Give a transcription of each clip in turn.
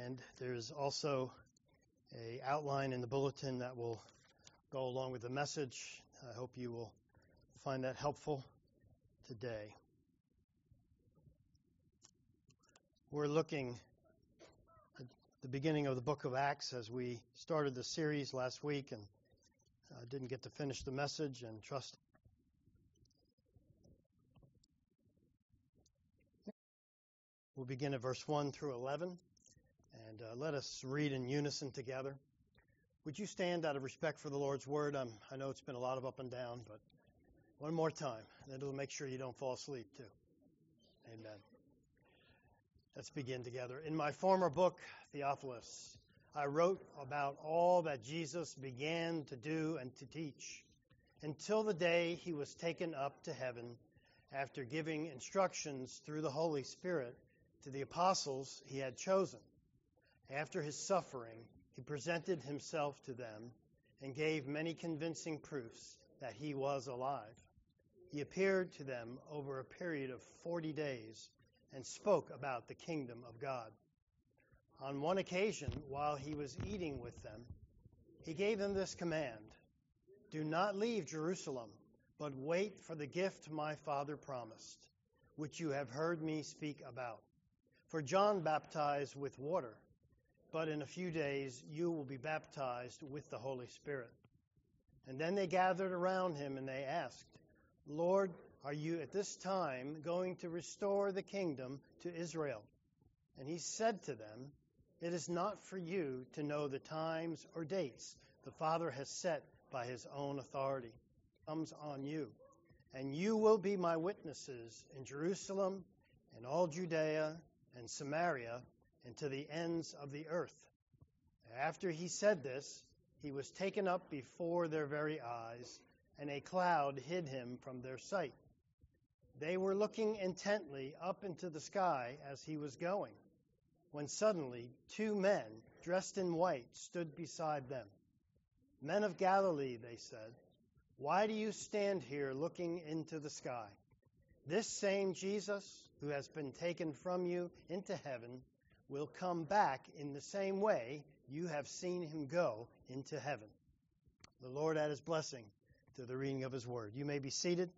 And there's also an outline in the bulletin that will go along with the message. I hope you will find that helpful today. We're looking at the beginning of the book of Acts as we started the series last week and didn't get to finish the message and trust. We'll begin at verse 1 through 11, and let us read in unison together. Would you stand out of respect for the Lord's word? I know it's been a lot of up and down, but one more time, and it'll make sure you don't fall asleep too. Amen. Let's begin together. In my former book, Theophilus, I wrote about all that Jesus began to do and to teach until the day he was taken up to heaven after giving instructions through the Holy Spirit to the apostles he had chosen. After his suffering, he presented himself to them and gave many convincing proofs that he was alive. He appeared to them over a period of 40 days and spoke about the kingdom of God. On one occasion, while he was eating with them, he gave them this command: "Do not leave Jerusalem, but wait for the gift my Father promised, which you have heard me speak about. For John baptized with water, but in a few days you will be baptized with the Holy Spirit." And then they gathered around him and they asked, "Lord, are you at this time going to restore the kingdom to Israel?" And he said to them, "It is not for you to know the times or dates the Father has set by his own authority. It comes on you, and you will be my witnesses in Jerusalem and all Judea and Samaria and to the ends of the earth." After he said this, he was taken up before their very eyes, and a cloud hid him from their sight. They were looking intently up into the sky as he was going, when suddenly 2 men dressed in white stood beside them. "Men of Galilee," they said, "why do you stand here looking into the sky? This same Jesus, who has been taken from you into heaven, will come back in the same way you have seen him go into heaven." The Lord add his blessing to the reading of his word. You may be seated.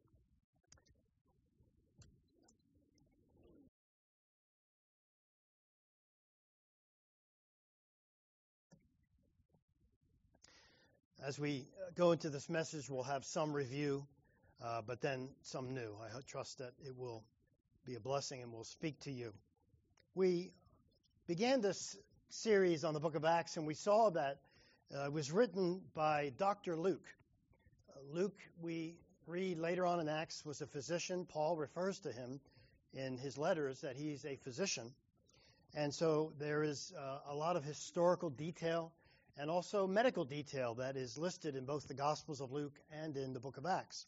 As we go into this message, we'll have some review, but then some new. I trust that it will be a blessing and will speak to you. We began this series on the book of Acts, and we saw that it was written by Dr. Luke. Luke, we read later on in Acts, was a physician. Paul refers to him in his letters that he's a physician. And so there is a lot of historical detail and also medical detail that is listed in both the Gospels of Luke and in the book of Acts.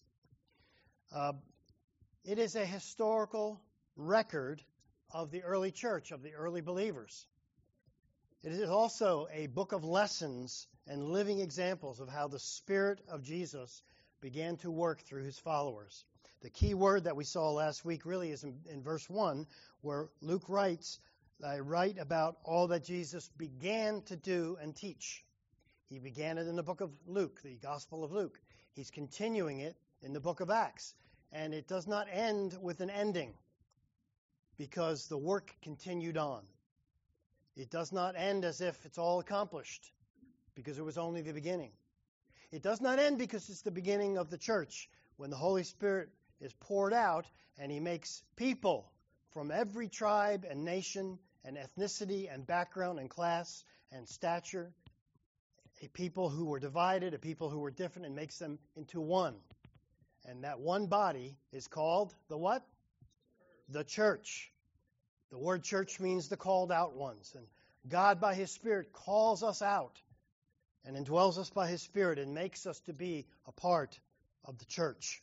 It is a historical record of the early church, of the early believers. It is also a book of lessons and living examples of how the Spirit of Jesus began to work through his followers. The key word that we saw last week really is in verse 1, where Luke writes, "I write about all that Jesus began to do and teach." He began it in the book of Luke, the Gospel of Luke. He's continuing it in the book of Acts. And it does not end with an ending, because the work continued on. It does not end as if it's all accomplished, because it was only the beginning. It does not end because it's the beginning of the church, when the Holy Spirit is poured out and he makes people from every tribe and nation and ethnicity and background and class and stature, a people who were divided, a people who were different, and makes them into one. And that one body is called the what? The church. The word church means the called out ones. And God, by his Spirit, calls us out and indwells us by his Spirit and makes us to be a part of the church.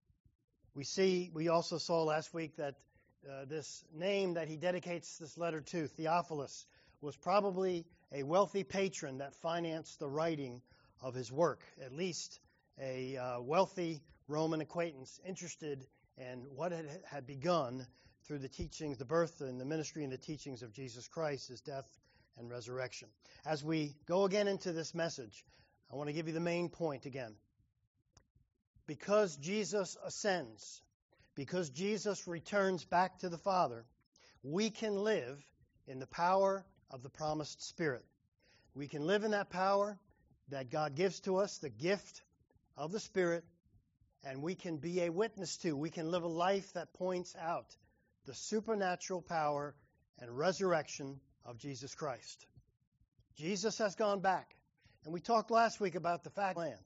We also saw last week that this name that he dedicates this letter to, Theophilus, was probably a wealthy patron that financed the writing of his work, at least a wealthy Roman acquaintance interested in what had begun through the teachings, the birth and the ministry and the teachings of Jesus Christ, his death and resurrection. As we go again into this message, I want to give you the main point again. Because Jesus ascends, because Jesus returns back to the Father, we can live in the power of the promised Spirit. We can live in that power that God gives to us, the gift of the Spirit, and we can be a witness to. We can live a life that points out the supernatural power and resurrection of Jesus Christ. Jesus has gone back. And we talked last week about the fact land.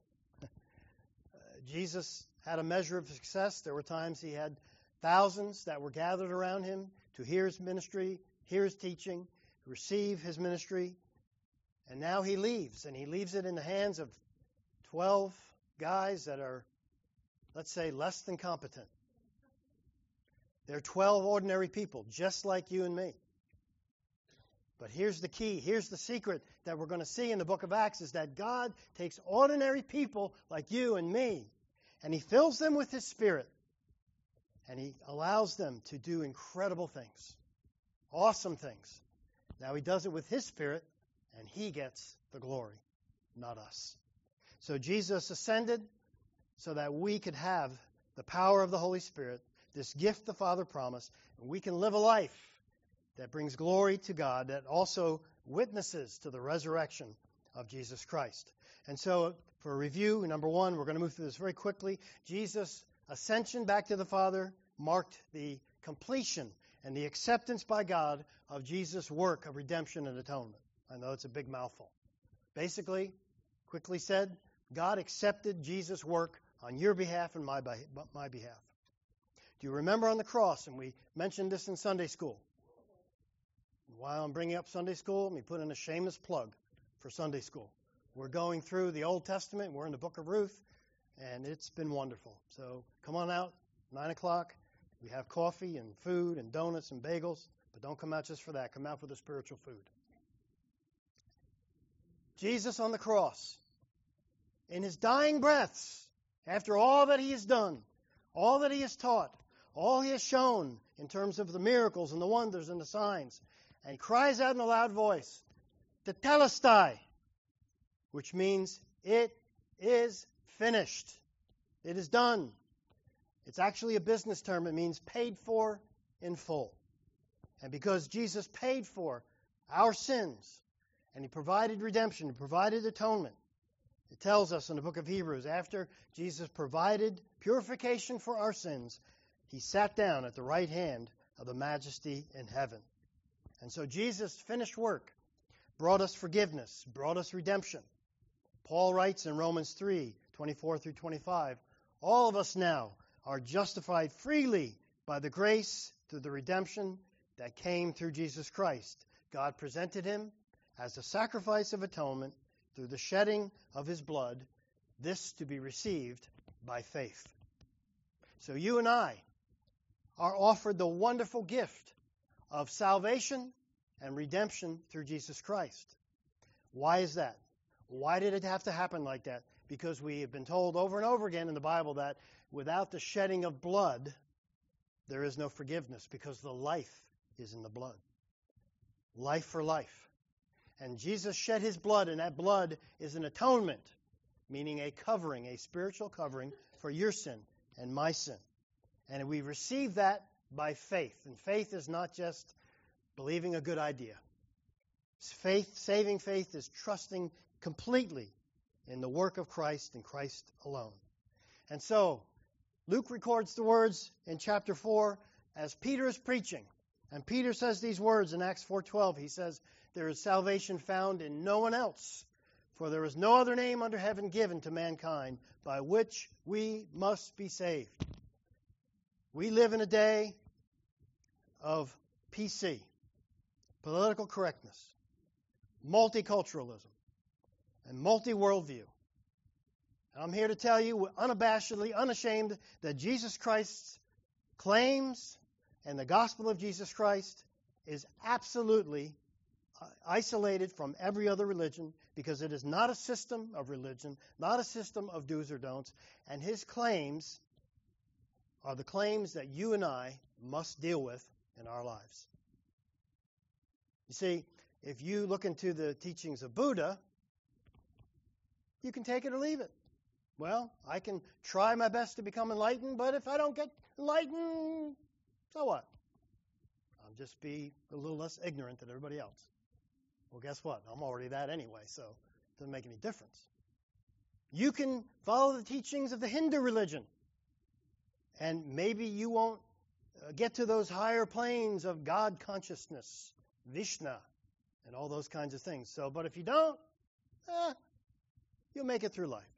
Jesus had a measure of success. There were times he had thousands that were gathered around him to hear his ministry, hear his teaching, receive his ministry. And now he leaves, and he leaves it in the hands of 12 guys that are, let's say, less than competent. They're 12 ordinary people, just like you and me. But here's the key, here's the secret that we're going to see in the book of Acts, is that God takes ordinary people like you and me, and he fills them with his Spirit, and he allows them to do incredible things, awesome things. Now he does it with his Spirit, and he gets the glory, not us. So Jesus ascended so that we could have the power of the Holy Spirit, this gift the Father promised, and we can live a life that brings glory to God, that also witnesses to the resurrection of Jesus Christ. And so, for a review, number one, we're going to move through this very quickly. Jesus' ascension back to the Father marked the completion and the acceptance by God of Jesus' work of redemption and atonement. I know it's a big mouthful. Basically, quickly said, God accepted Jesus' work on your behalf and my behalf. Do you remember on the cross, and we mentioned this in Sunday school? While I'm bringing up Sunday school, let me put in a shameless plug for Sunday school. We're going through the Old Testament. We're in the book of Ruth, and it's been wonderful. So come on out, 9 o'clock. We have coffee and food and donuts and bagels, but don't come out just for that. Come out for the spiritual food. Jesus on the cross, in his dying breaths, after all that he has done, all that he has taught, all he has shown in terms of the miracles and the wonders and the signs, and he cries out in a loud voice, Tetelestai, which means it is finished. It is done. It's actually a business term. It means paid for in full. And because Jesus paid for our sins, and he provided redemption, he provided atonement, it tells us in the book of Hebrews, after Jesus provided purification for our sins, he sat down at the right hand of the Majesty in heaven. And so Jesus' finished work brought us forgiveness, brought us redemption. Paul writes in Romans 3:24 through 25, all of us now are justified freely by the grace through the redemption that came through Jesus Christ. God presented him as a sacrifice of atonement through the shedding of his blood, this to be received by faith. So you and I are offered the wonderful gift of salvation and redemption through Jesus Christ. Why is that? Why did it have to happen like that? Because we have been told over and over again in the Bible that without the shedding of blood, there is no forgiveness, because the life is in the blood. Life for life. And Jesus shed his blood, and that blood is an atonement, meaning a covering, a spiritual covering for your sin and my sin. And we receive that by faith. And faith is not just believing a good idea. Faith, saving faith, is trusting completely in the work of Christ and Christ alone. And so, Luke records the words in chapter 4 as Peter is preaching. And Peter says these words in Acts 4:12. He says, there is salvation found in no one else, for there is no other name under heaven given to mankind by which we must be saved. We live in a day of PC, political correctness, multiculturalism, and multi-worldview. And I'm here to tell you unabashedly, unashamed, that Jesus Christ's claims and the gospel of Jesus Christ is absolutely isolated from every other religion, because it is not a system of religion, not a system of do's or don'ts, and his claims are the claims that you and I must deal with in our lives. You see, If you look into the teachings of Buddha, you can take it or leave it. Well, I can try my best to become enlightened, but if I don't get enlightened, so what? I'll just be a little less ignorant than everybody else. Well, guess what? I'm already that anyway, so it doesn't make any difference. You can follow the teachings of the Hindu religion, and maybe you won't get to those higher planes of God consciousness, Vishnu, and all those kinds of things. So, but if you don't, you'll make it through life.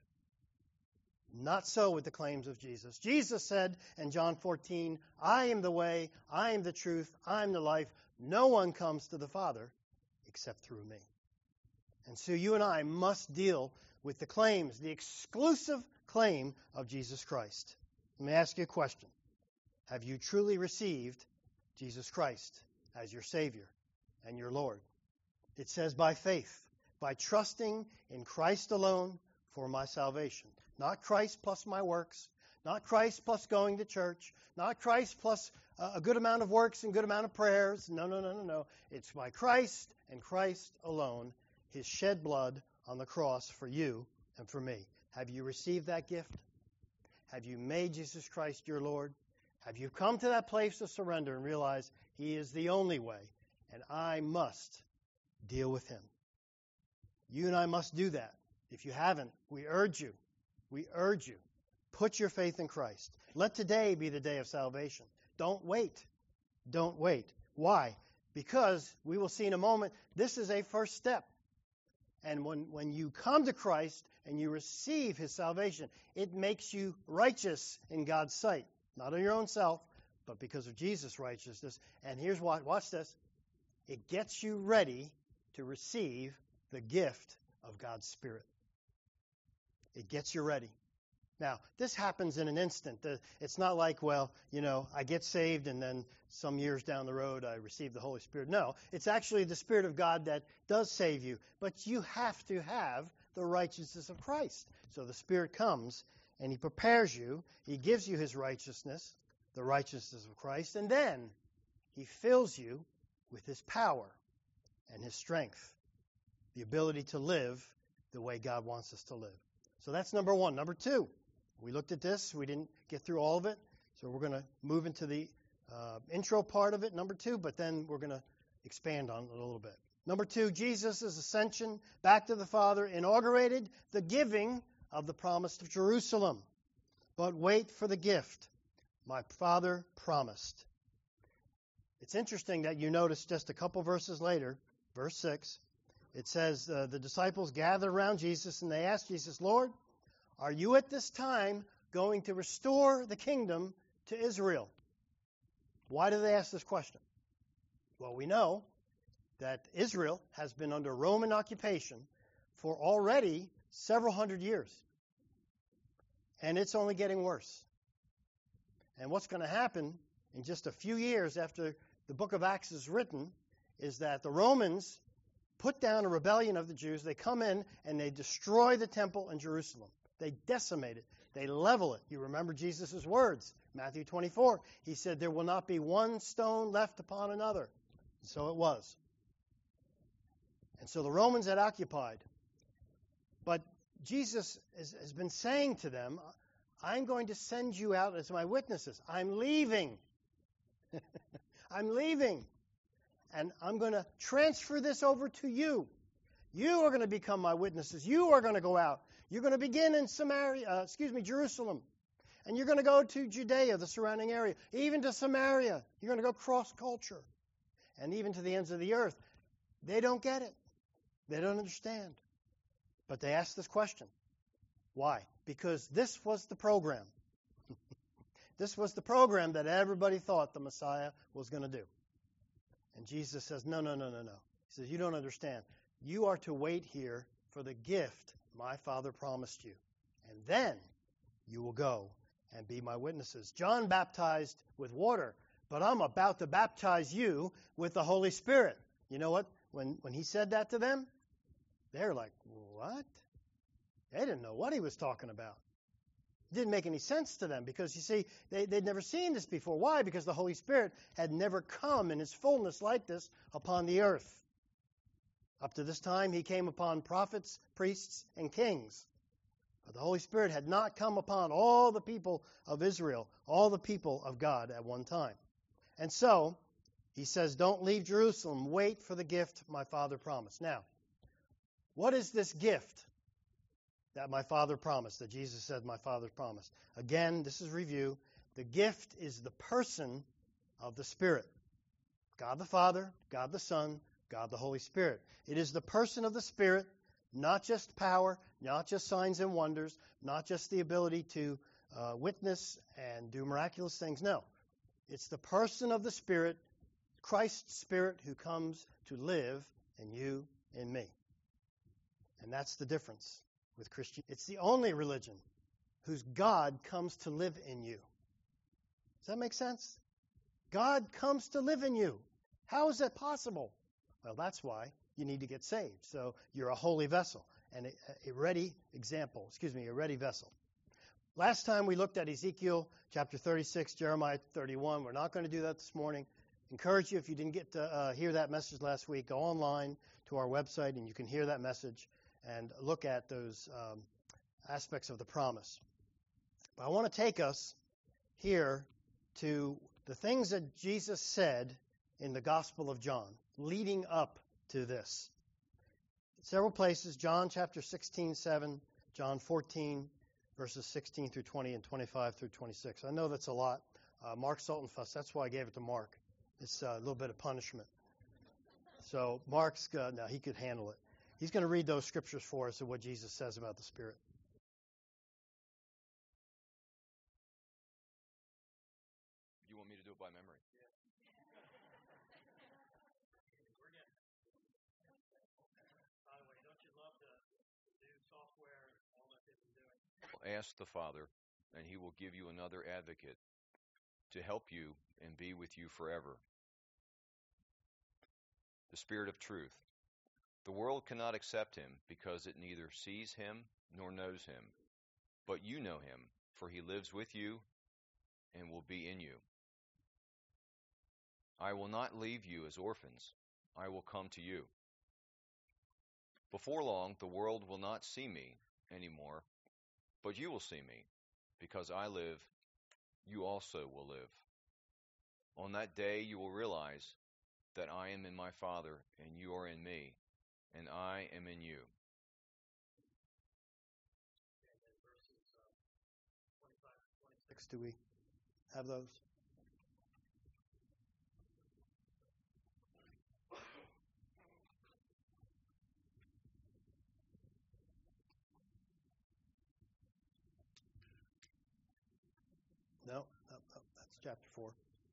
Not so with the claims of Jesus. Jesus said in John 14, I am the way, I am the truth, I am the life. No one comes to the Father except through me. And so you and I must deal with the claims, the exclusive claim of Jesus Christ. Let me ask you a question. Have you truly received Jesus Christ as your Savior and your Lord? It says by faith, by trusting in Christ alone for my salvation. Not Christ plus my works, not Christ plus going to church, not Christ plus a good amount of works and good amount of prayers. No. It's by Christ and Christ alone, His shed blood on the cross for you and for me. Have you received that gift? Have you made Jesus Christ your Lord? Have you come to that place of surrender and realize He is the only way, and I must deal with Him? You and I must do that. If you haven't, we urge you, put your faith in Christ. Let today be the day of salvation. Don't wait. Don't wait. Why? Because we will see in a moment, this is a first step. And when you come to Christ and you receive His salvation, it makes you righteous in God's sight. Not on your own self, but because of Jesus' righteousness. And here's what, watch this. It gets you ready to receive the gift of God's Spirit. It gets you ready. Now, this happens in an instant. It's not like, well, I get saved and then some years down the road I receive the Holy Spirit. No, it's actually the Spirit of God that does save you. But you have to have the righteousness of Christ. So the Spirit comes and He prepares you. He gives you His righteousness, the righteousness of Christ. And then He fills you with His power and His strength, the ability to live the way God wants us to live. So that's number one. Number two, we looked at this. We didn't get through all of it. So we're going to move into the intro part of it, number two, but then we're going to expand on it a little bit. Number two, Jesus' ascension back to the Father inaugurated the giving of the promise of Jerusalem. But wait for the gift my Father promised. It's interesting that you notice just a couple verses later, verse 6, it says the disciples gathered around Jesus and they asked Jesus, Lord, are you at this time going to restore the kingdom to Israel? Why do they ask this question? Well, we know that Israel has been under Roman occupation for already several hundred years. And it's only getting worse. And what's going to happen in just a few years after the book of Acts is written is that the Romans put down a rebellion of the Jews. They come in and they destroy the temple in Jerusalem. They decimate it. They level it. You remember Jesus' words, Matthew 24. He said, there will not be one stone left upon another. And so it was. And so the Romans had occupied. But Jesus has been saying to them, I'm going to send you out as my witnesses. I'm leaving. I'm leaving. And I'm going to transfer this over to you. You are going to become my witnesses. You are going to go out. You're going to begin in Jerusalem. And you're going to go to Judea, the surrounding area, even to Samaria. You're going to go cross-culture. And even to the ends of the earth. They don't get it. They don't understand. But they ask this question. Why? Because this was the program. This was the program that everybody thought the Messiah was going to do. And Jesus says, no. He says, you don't understand. You are to wait here for the gift my Father promised you. And then you will go and be my witnesses. John baptized with water, but I'm about to baptize you with the Holy Spirit. You know what? When he said that to them, they're like, what? They didn't know what he was talking about. It didn't make any sense to them because, you see, they'd never seen this before. Why? Because the Holy Spirit had never come in His fullness like this upon the earth. Up to this time, he came upon prophets, priests, and kings. But the Holy Spirit had not come upon all the people of Israel, all the people of God at one time. And so, he says, don't leave Jerusalem. Wait for the gift my Father promised. Now, what is this gift that my Father promised, that Jesus said my Father promised? Again, this is review. The gift is the person of the Spirit. God the Father, God the Son, God the Holy Spirit. It is the person of the Spirit, not just power, not just signs and wonders, not just the ability to witness and do miraculous things. No, it's the person of the Spirit, Christ's Spirit, who comes to live in you and me. And that's the difference with Christianity. It's the only religion whose God comes to live in you. Does that make sense? God comes to live in you. How is that possible? Well, that's why you need to get saved. So you're a holy vessel and a ready vessel. Last time we looked at Ezekiel chapter 36, Jeremiah 31. We're not going to do that this morning. Encourage you, if you didn't get to hear that message last week, go online to our website and you can hear that message and look at those aspects of the promise. But I want to take us here to the things that Jesus said in the Gospel of John, leading up to this. Several places, John chapter 16:7, John 14, verses 16 through 20, and 25 through 26. I know that's a lot. Mark Saltonfuss, that's why I gave it to Mark. It's a little bit of punishment. So Mark's, no, he could handle it. He's going to read those scriptures for us of what Jesus says about the Spirit. You want me to do it by memory? By the way, don't you love to do software and all that they've been doing? Ask the Father, and he will give you another advocate to help you and be with you forever. The Spirit of truth. The world cannot accept him because it neither sees him nor knows him. But you know him, for he lives with you and will be in you. I will not leave you as orphans. I will come to you. Before long, the world will not see me anymore, but you will see me. Because I live, you also will live. On that day you will realize that I am in my Father, and you are in me, and I am in you. And then verses 25 to 26, do we have those? No, that's chapter 4.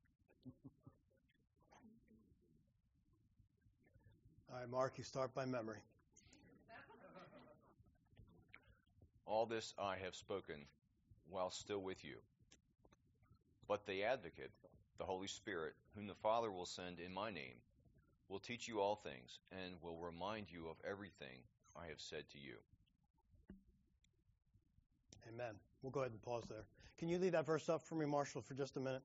All right, Mark, you start by memory. All this I have spoken while still with you. But the Advocate, the Holy Spirit, whom the Father will send in my name, will teach you all things and will remind you of everything I have said to you. Amen. We'll go ahead and pause there. Can you leave that verse up for me, Marshall, for just a minute?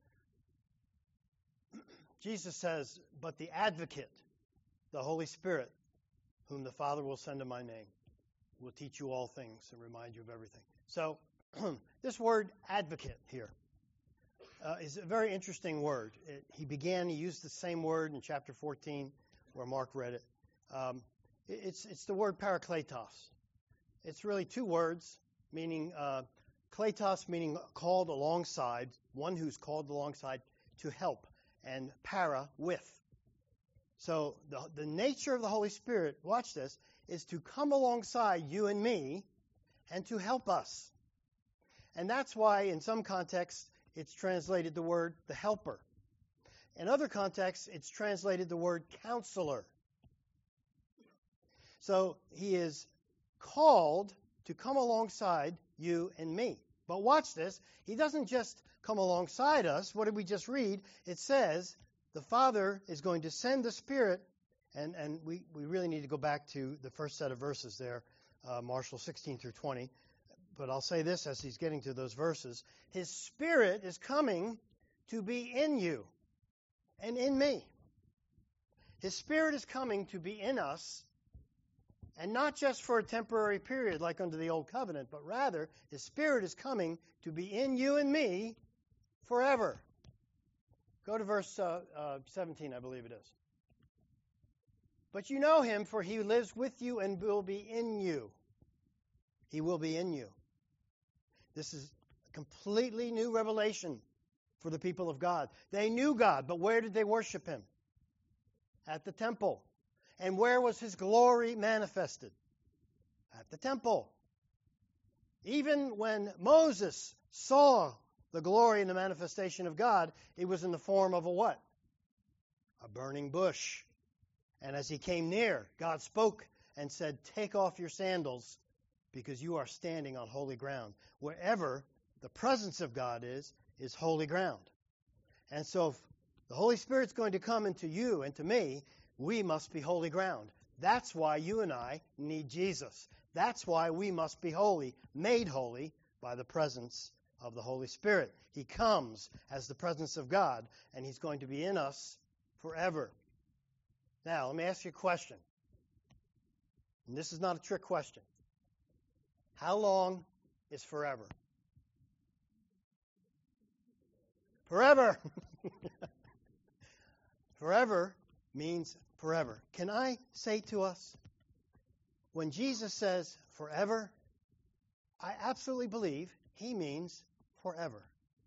Jesus says, but the Advocate, the Holy Spirit, whom the Father will send in my name, will teach you all things and remind you of everything. So this word advocate here is a very interesting word. He used the same word in chapter 14 where Mark read it. It's the word parakletos. It's really two words, meaning kletos meaning called alongside, one who's called alongside to help, and para, with. So the nature of the Holy Spirit, watch this, is to come alongside you and me and to help us. And that's why in some contexts it's translated the word the helper. In other contexts it's translated the word counselor. So he is called to come alongside you and me. But watch this, he doesn't just come alongside us. What did we just read? It says the Father is going to send the Spirit, and we really need to go back to the first set of verses there, Marshall, 16 through 20. But I'll say this as he's getting to those verses. His Spirit is coming to be in you and in me. His Spirit is coming to be in us, and not just for a temporary period like under the Old Covenant, but rather His Spirit is coming to be in you and me forever. Go to verse 17, I believe it is. But you know Him, for He lives with you and will be in you. He will be in you. This is a completely new revelation for the people of God. They knew God, but where did they worship Him? At the temple. And where was His glory manifested? At the temple. Even when Moses saw the glory and the manifestation of God, it was in the form of a what? A burning bush. And as he came near, God spoke and said, "Take off your sandals, because you are standing on holy ground." Wherever the presence of God is holy ground. And so if the Holy Spirit's going to come into you and to me, we must be holy ground. That's why you and I need Jesus. That's why we must be holy, made holy by the presence of the Holy Spirit. He comes as the presence of God, and He's going to be in us forever. Now, let me ask you a question. And this is not a trick question. How long is forever? Forever. Forever means forever. Can I say to us, when Jesus says forever, I absolutely believe He means forever.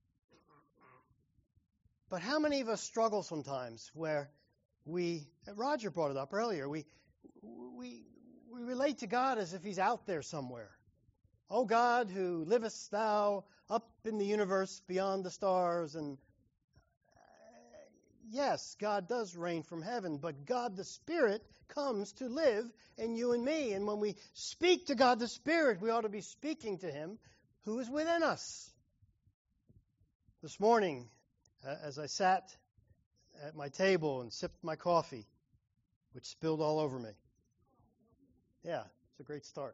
But how many of us struggle sometimes where Roger brought it up earlier, we relate to God as if He's out there somewhere. O God, who livest thou up in the universe beyond the stars. And yes, God does reign from heaven, but God the Spirit comes to live in you and me. And when we speak to God the Spirit, we ought to be speaking to Him who is within us. This morning, as I sat at my table and sipped my coffee, which spilled all over me. Yeah, it's a great start.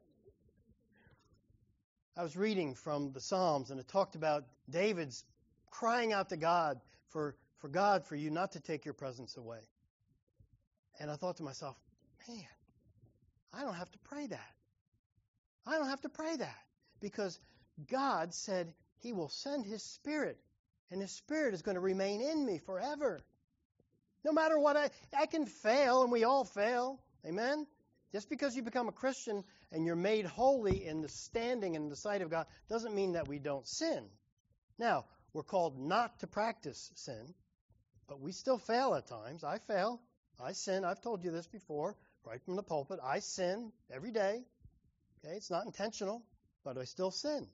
I was reading from the Psalms, and it talked about David's crying out to God for you not to take your presence away. And I thought to myself, man, I don't have to pray that. I don't have to pray that. Because God said He will send His Spirit, and His Spirit is going to remain in me forever. No matter what, I can fail, and we all fail. Amen? Just because you become a Christian and you're made holy in the standing in the sight of God doesn't mean that we don't sin. Now, we're called not to practice sin, but we still fail at times. I fail. I sin. I've told you this before, right from the pulpit. I sin every day. Okay, it's not intentional, but I still sin.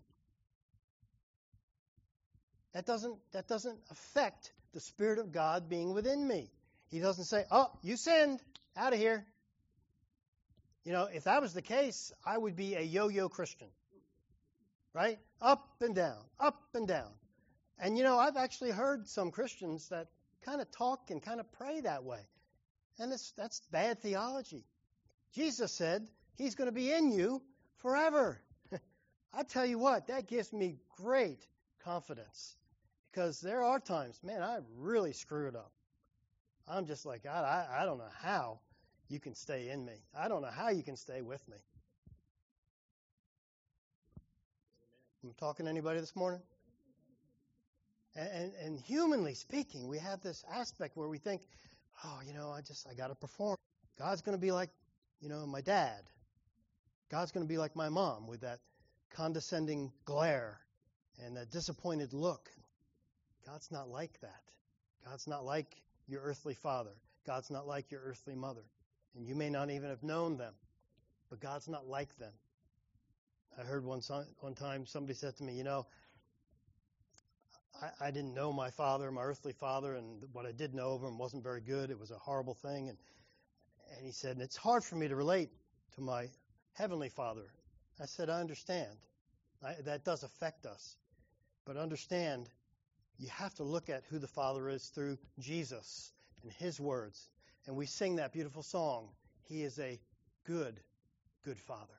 That doesn't affect the Spirit of God being within me. He doesn't say, "Oh, you sinned. Out of here." You know, if that was the case, I would be a yo-yo Christian. Right? Up and down, up and down. And, you know, I've actually heard some Christians that kind of talk and kind of pray that way. And that's bad theology. Jesus said He's going to be in you forever. I tell you what, that gives me great confidence. Because there are times, man, I really screwed up. I'm just like, God, I don't know how you can stay in me. I don't know how you can stay with me. I'm talking to anybody this morning? And humanly speaking, we have this aspect where we think, oh, you know, I got to perform. God's going to be like, you know, my dad. God's going to be like my mom with that condescending glare and that disappointed look. God's not like that. God's not like your earthly father. God's not like your earthly mother. And you may not even have known them, but God's not like them. I heard one time somebody said to me, you know, I didn't know my father, my earthly father, and what I did know of him wasn't very good. It was a horrible thing. And he said, it's hard for me to relate to my heavenly father. I said, I understand. That does affect us. But understand, you have to look at who the Father is through Jesus and His words. And we sing that beautiful song, He is a good, good Father.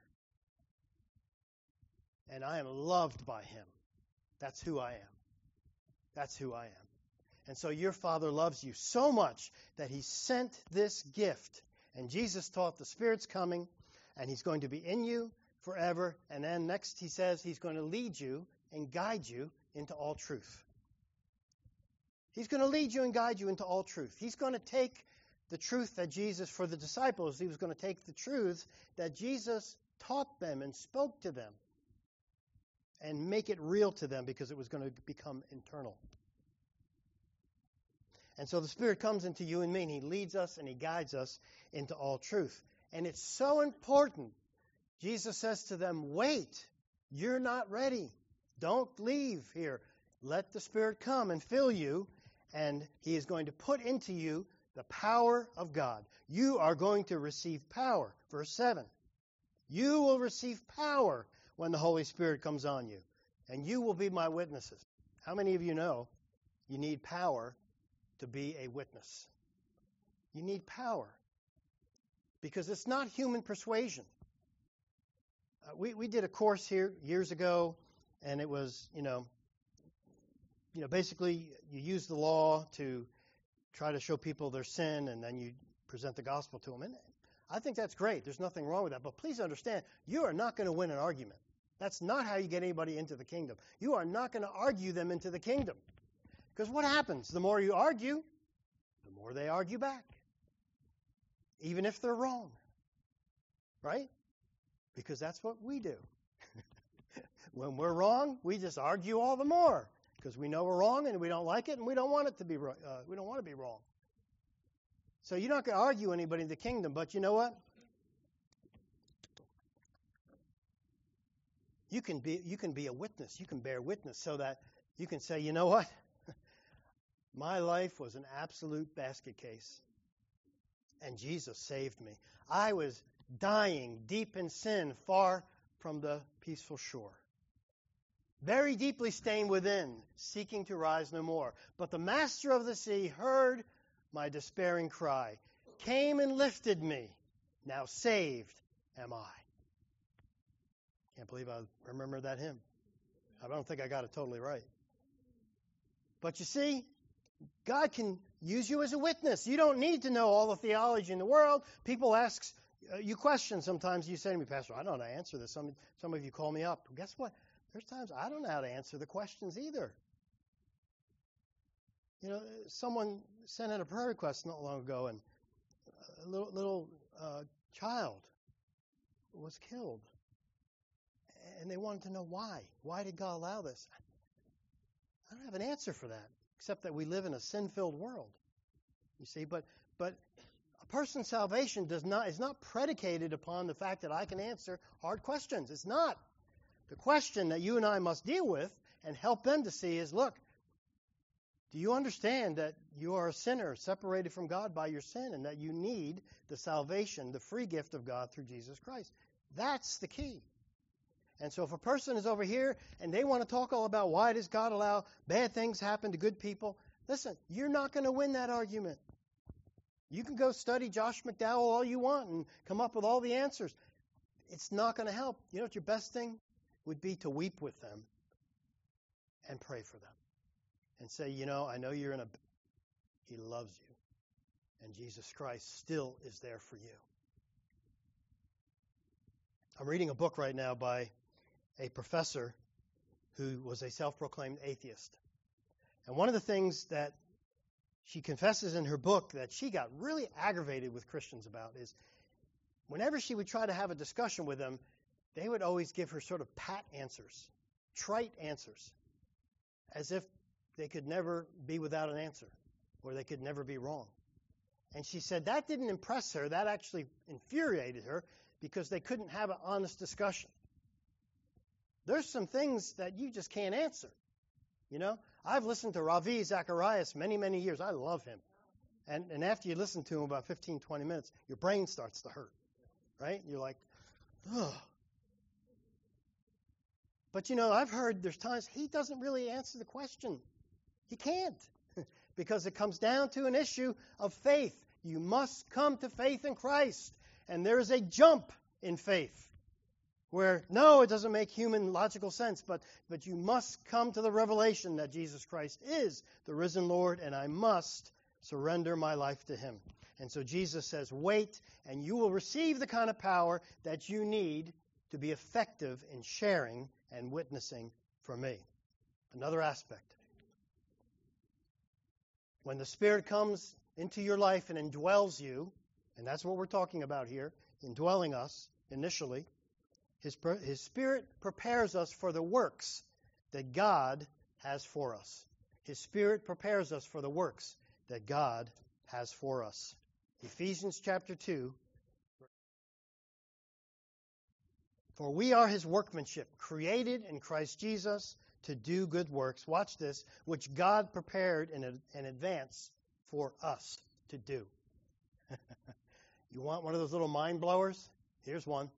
And I am loved by Him. That's who I am. That's who I am. And so your Father loves you so much that he sent this gift. And Jesus taught the Spirit's coming, and he's going to be in you forever. And then next he says he's going to lead you and guide you into all truth. He's going to lead you and guide you into all truth. He's going to take the truth that Jesus, for the disciples, he was going to take the truths that Jesus taught them and spoke to them and make it real to them because it was going to become internal. And so the Spirit comes into you and me, and he leads us and he guides us into all truth. And it's so important. Jesus says to them, wait, you're not ready. Don't leave here. Let the Spirit come and fill you, and he is going to put into you the power of God. You are going to receive power. Verse 7. You will receive power when the Holy Spirit comes on you, and you will be my witnesses. How many of you know you need power to be a witness? You need power because it's not human persuasion. We did a course here years ago, and it was, basically you use the law to try to show people their sin, and then you present the gospel to them. And I think that's great. There's nothing wrong with that. But please understand, you are not going to win an argument. That's not how you get anybody into the kingdom. You are not going to argue them into the kingdom. Because what happens? The more you argue, the more they argue back. Even if they're wrong. Right? Because that's what we do. When we're wrong, we just argue all the more. Because we know we're wrong and we don't like it and we don't want it to be we don't want to be wrong. So you're not going to argue anybody in the kingdom, but you know what? You can be a witness. You can bear witness so that you can say, you know what? My life was an absolute basket case. And Jesus saved me. I was dying deep in sin, far from the peaceful shore. Very deeply stained within, seeking to rise no more. But the master of the sea heard my despairing cry, came and lifted me. Now saved am I. Can't believe I remember that hymn. I don't think I got it totally right. But you see, God can use you as a witness. You don't need to know all the theology in the world. People ask you questions. Sometimes you say to me, Pastor, I don't know how to answer this. Some of you call me up. Guess what? There's times I don't know how to answer the questions either. Someone sent in a prayer request not long ago, and a little child was killed. And they wanted to know why. Why did God allow this? I don't have an answer for that, except that we live in a sin-filled world. You see, but a person's salvation is not predicated upon the fact that I can answer hard questions. It's not. The question that you and I must deal with and help them to see is, look, do you understand that you are a sinner separated from God by your sin and that you need the salvation, the free gift of God through Jesus Christ? That's the key. And so if a person is over here and they want to talk all about why does God allow bad things happen to good people, listen, you're not going to win that argument. You can go study Josh McDowell all you want and come up with all the answers. It's not going to help. You know what your best thing would be? To weep with them and pray for them. And say, I know you're He loves you. And Jesus Christ still is there for you. I'm reading a book right now by a professor who was a self-proclaimed atheist. And one of the things that she confesses in her book that she got really aggravated with Christians about is whenever she would try to have a discussion with them, they would always give her sort of pat answers, trite answers, as if they could never be without an answer or they could never be wrong. And she said that didn't impress her. That actually infuriated her because they couldn't have an honest discussion. There's some things that you just can't answer. I've listened to Ravi Zacharias many, many years. I love him. And after you listen to him about 15, 20 minutes, your brain starts to hurt, right? You're like, ugh. But, I've heard there's times he doesn't really answer the question. He can't because it comes down to an issue of faith. You must come to faith in Christ. And there is a jump in faith. where, no, it doesn't make human logical sense, but you must come to the revelation that Jesus Christ is the risen Lord, and I must surrender my life to him. And so Jesus says, wait, and you will receive the kind of power that you need to be effective in sharing and witnessing for me. Another aspect. When the Spirit comes into your life and indwells you, and that's what we're talking about here, indwelling us initially, His Spirit prepares us for the works that God has for us. His Spirit prepares us for the works that God has for us. Ephesians chapter 2. For we are His workmanship, created in Christ Jesus to do good works. Watch this, which God prepared in advance for us to do. You want one of those little mind blowers? Here's one.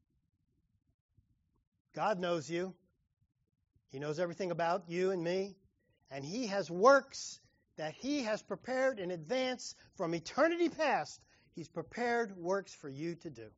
God knows you. He knows everything about you and me. And He has works that He has prepared in advance from eternity past. He's prepared works for you to do.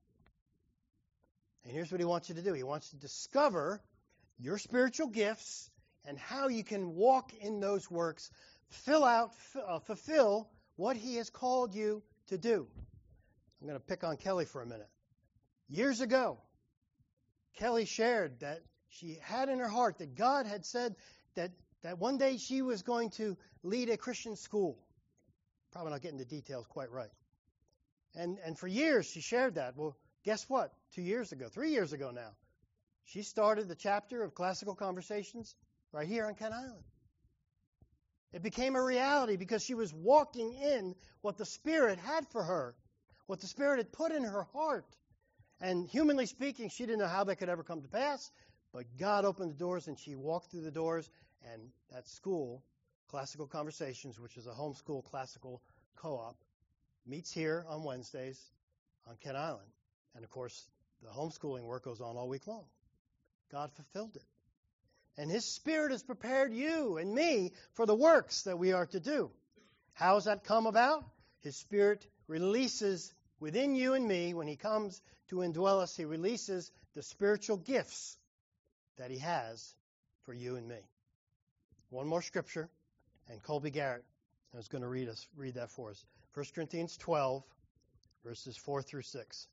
And here's what He wants you to do. He wants you to discover your spiritual gifts and how you can walk in those works, fulfill what He has called you to do. I'm going to pick on Kelly for a minute. Years ago, Kelly shared that she had in her heart that God had said that one day she was going to lead a Christian school. Probably not getting the details quite right. And for years she shared that. Well, guess what? 3 years ago now, she started the chapter of Classical Conversations right here on Kent Island. It became a reality because she was walking in what the Spirit had for her, what the Spirit had put in her heart. And humanly speaking, she didn't know how that could ever come to pass, but God opened the doors and she walked through the doors, and that school, Classical Conversations, which is a homeschool classical co-op, meets here on Wednesdays on Kent Island. And of course, the homeschooling work goes on all week long. God fulfilled it. And His Spirit has prepared you and me for the works that we are to do. How has that come about? His Spirit releases within you and me, when He comes to indwell us, He releases the spiritual gifts that He has for you and me. One more scripture, and Colby Garrett is going to read that for us. 1 Corinthians 12, verses 4 through 6.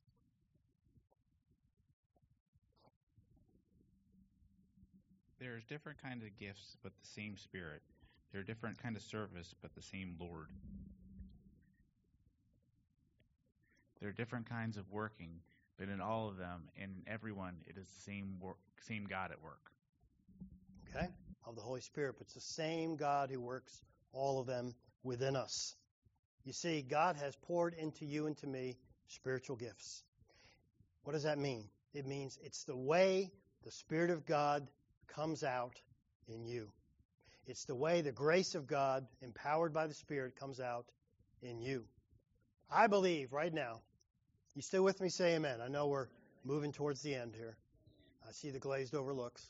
There's different kinds of gifts, but the same Spirit. There are different kinds of service, but the same Lord. There are different kinds of working, but in all of them and in everyone, it is the same God at work. Okay? Of the Holy Spirit, but it's the same God who works all of them within us. You see, God has poured into you and to me spiritual gifts. What does that mean? It means it's the way the Spirit of God comes out in you. It's the way the grace of God, empowered by the Spirit, comes out in you. I believe right now, you still with me? Say amen. I know we're moving towards the end here. I see the glazed over looks.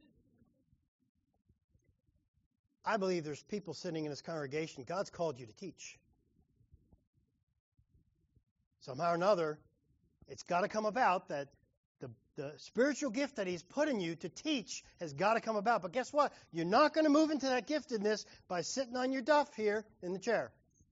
I believe there's people sitting in this congregation. God's called you to teach. Somehow or another, it's got to come about that the spiritual gift that He's put in you to teach has got to come about. But guess what? You're not going to move into that giftedness by sitting on your duff here in the chair.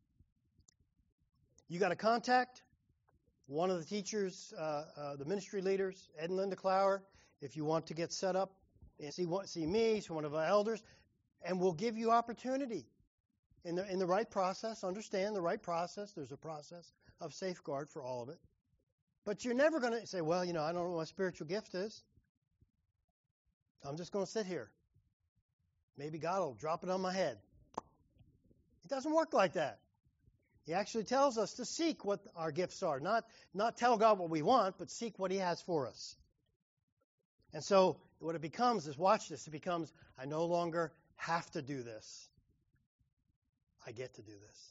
You got to contact one of the teachers, the ministry leaders, Ed and Linda Clower, if you want to get set up, and see me, see one of our elders, and we'll give you opportunity in the right process. Understand the right process. There's a process of safeguard for all of it. But you're never going to say, well, I don't know what my spiritual gift is. I'm just going to sit here. Maybe God will drop it on my head. It doesn't work like that. He actually tells us to seek what our gifts are. Not tell God what we want, but seek what He has for us. And so what it becomes is, watch this, it becomes, I no longer have to do this. I get to do this.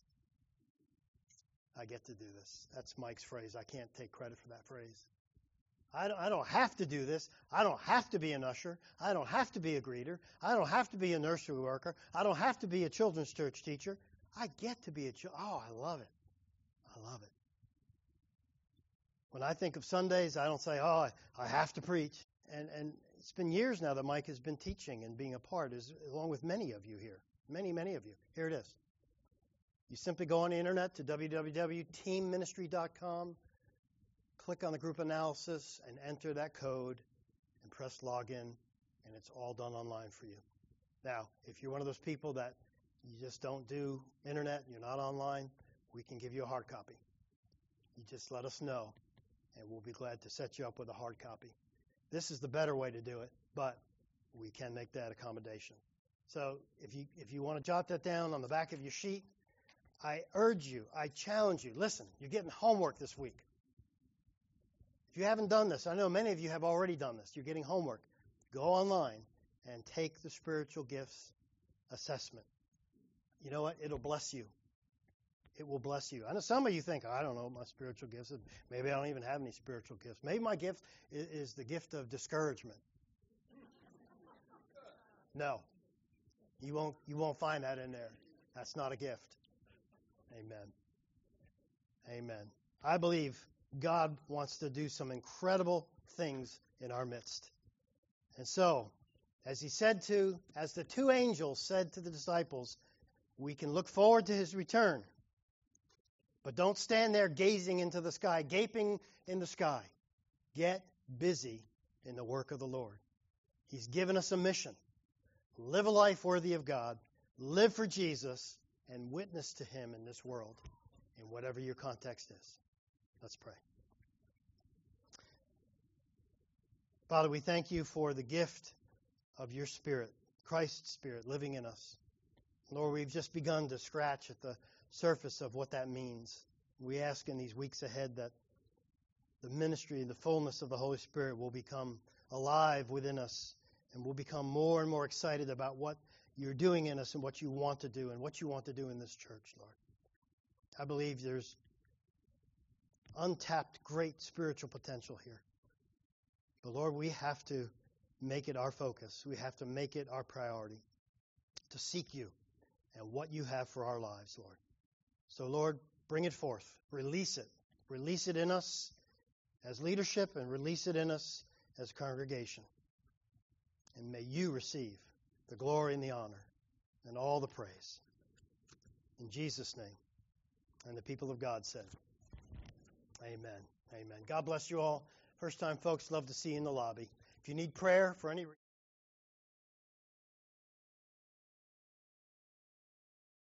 I get to do this. That's Mike's phrase. I can't take credit for that phrase. I don't have to do this. I don't have to be an usher. I don't have to be a greeter. I don't have to be a nursery worker. I don't have to be a children's church teacher. I get to be I love it. I love it. When I think of Sundays, I don't say, oh, I have to preach. And it's been years now that Mike has been teaching and being a part, along with many of you here. Many of you. Here it is. You simply go on the internet to www.teamministry.com, click on the group analysis, and enter that code, and press login, and it's all done online for you. Now, if you're one of those people that you just don't do internet, you're not online, we can give you a hard copy. You just let us know, and we'll be glad to set you up with a hard copy. This is the better way to do it, but we can make that accommodation. So if you want to jot that down on the back of your sheet, I urge you, I challenge you, listen, you're getting homework this week. If you haven't done this, I know many of you have already done this, you're getting homework. Go online and take the spiritual gifts assessment. You know what? It'll bless you. It will bless you. I know some of you think, I don't know my spiritual gifts. Maybe I don't even have any spiritual gifts. Maybe my gift is the gift of discouragement. No. You won't find that in there. That's not a gift. Amen. Amen. I believe God wants to do some incredible things in our midst. And so, as the two angels said to the disciples, we can look forward to his return. But don't stand there gazing into the sky, gaping in the sky. Get busy in the work of the Lord. He's given us a mission. Live a life worthy of God. Live for Jesus and witness to him in this world, in whatever your context is. Let's pray. Father, we thank you for the gift of your Spirit, Christ's Spirit, living in us. Lord, we've just begun to scratch at the surface of what that means. We ask in these weeks ahead that the ministry and the fullness of the Holy Spirit will become alive within us, and we'll become more and more excited about what you're doing in us and what you want to do and what you want to do in this church, Lord. I believe there's untapped great spiritual potential here. But Lord, we have to make it our focus. We have to make it our priority to seek you and what you have for our lives, Lord. So, Lord, bring it forth. Release it. Release it in us as leadership and release it in us as congregation. And may you receive the glory and the honor and all the praise. In Jesus' name. And the people of God said, amen. Amen. God bless you all. First time folks, love to see you in the lobby. If you need prayer for any